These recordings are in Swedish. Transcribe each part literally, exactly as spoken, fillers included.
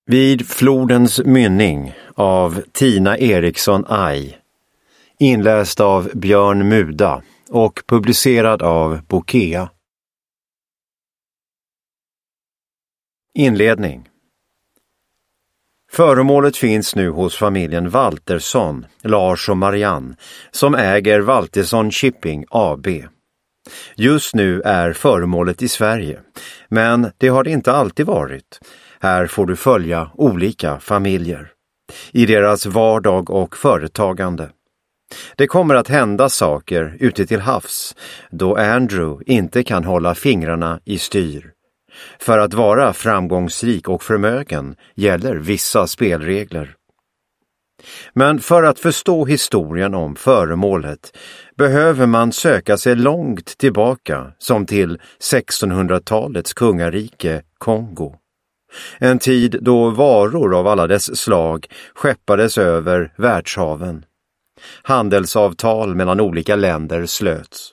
Vid flodens mynning av Tina Eriksson Aj, inläst av Björn Muda och publicerad av Bokea. Inledning. Föremålet finns nu hos familjen Waltersson, Lars och Marianne, som äger Waltersson Shipping A B. Just nu är föremålet i Sverige, men det har det inte alltid varit. Här får du följa olika familjer i deras vardag och företagande. Det kommer att hända saker ute till havs då Andrew inte kan hålla fingrarna i styr. För att vara framgångsrik och förmögen gäller vissa spelregler. Men för att förstå historien om föremålet behöver man söka sig långt tillbaka, som till sextonhundratalets kungarike Kongo. En tid då varor av alla dess slag skeppades över världshaven. Handelsavtal mellan olika länder slöts.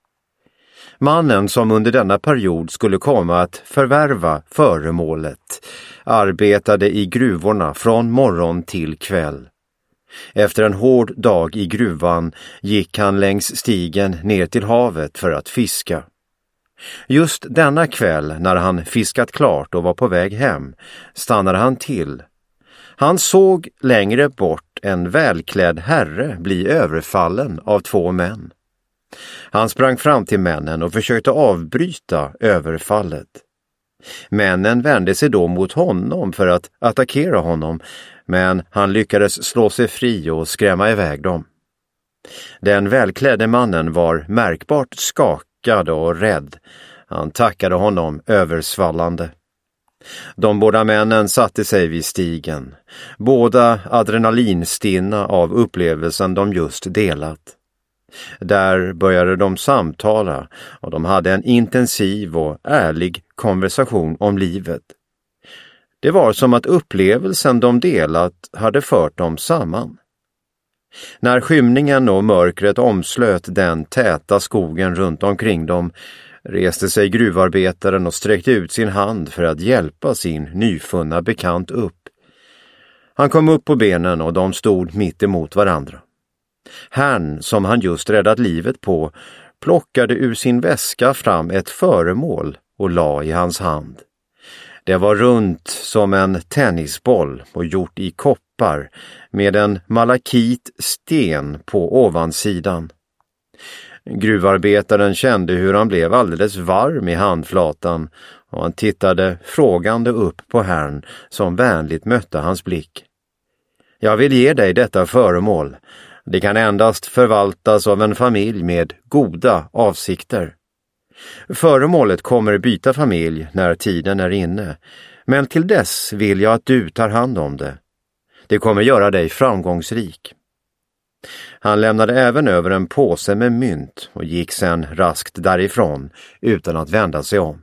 Mannen som under denna period skulle komma att förvärva föremålet arbetade i gruvorna från morgon till kväll. Efter en hård dag i gruvan gick han längs stigen ner till havet för att fiska. Just denna kväll, när han fiskat klart och var på väg hem, stannade han till. Han såg längre bort en välklädd herre bli överfallen av två män. Han sprang fram till männen och försökte avbryta överfallet. Männen vände sig då mot honom för att attackera honom, men han lyckades slå sig fri och skrämma iväg dem. Den välklädde mannen var märkbart skakad och rädd. Han tackade honom översvallande. De båda männen satte sig vid stigen, båda adrenalinstinna av upplevelsen de just delat. Där började de samtala och de hade en intensiv och ärlig konversation om livet. Det var som att upplevelsen de delat hade fört dem samman. När skymningen och mörkret omslöt den täta skogen runt omkring dem reste sig gruvarbetaren och sträckte ut sin hand för att hjälpa sin nyfunna bekant upp. Han kom upp på benen och de stod mitt emot varandra. Herrn som han just räddat livet på plockade ur sin väska fram ett föremål och la i hans hand. Det var runt som en tennisboll och gjort i koppar med en malakitsten på ovansidan. Gruvarbetaren kände hur han blev alldeles varm i handflatan och han tittade frågande upp på herrn som vänligt mötte hans blick. Jag vill ge dig detta föremål. Det kan endast förvaltas av en familj med goda avsikter. Föremålet kommer byta familj när tiden är inne, men till dess vill jag att du tar hand om det. Det kommer göra dig framgångsrik. Han lämnade även över en påse med mynt och gick sedan raskt därifrån utan att vända sig om.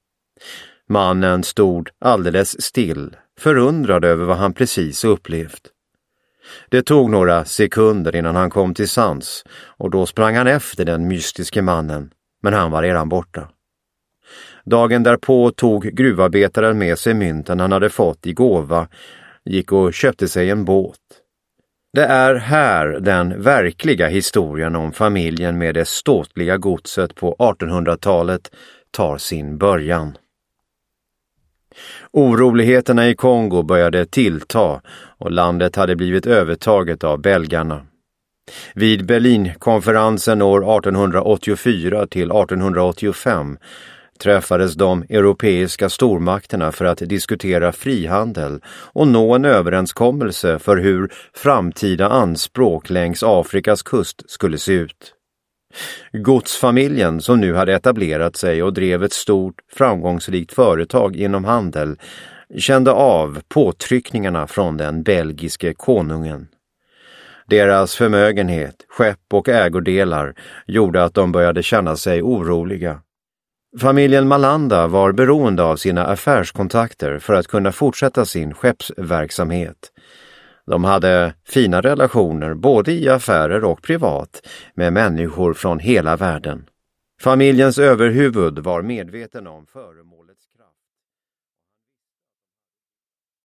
Mannen stod alldeles still, förundrad över vad han precis upplevt. Det tog några sekunder innan han kom till sans och då sprang han efter den mystiske mannen, men han var redan borta. Dagen därpå tog gruvarbetaren med sig mynten han hade fått i gåva, gick och köpte sig en båt. Det är här den verkliga historien om familjen med det ståtliga godset på artonhundratalet tar sin början. Oroligheterna i Kongo började tillta och landet hade blivit övertaget av belgarna. Vid Berlinkonferensen år artonhundraåttiofyra till artonhundraåttiofem träffades de europeiska stormakterna för att diskutera frihandel och nå en överenskommelse för hur framtida anspråk längs Afrikas kust skulle se ut. Godsfamiljen som nu hade etablerat sig och drev ett stort, framgångsrikt företag inom handel kände av påtryckningarna från den belgiske konungen. Deras förmögenhet, skepp och ägodelar gjorde att de började känna sig oroliga. Familjen Malanda var beroende av sina affärskontakter för att kunna fortsätta sin skeppsverksamhet. De hade fina relationer både i affärer och privat med människor från hela världen. Familjens överhuvud var medveten om föremål.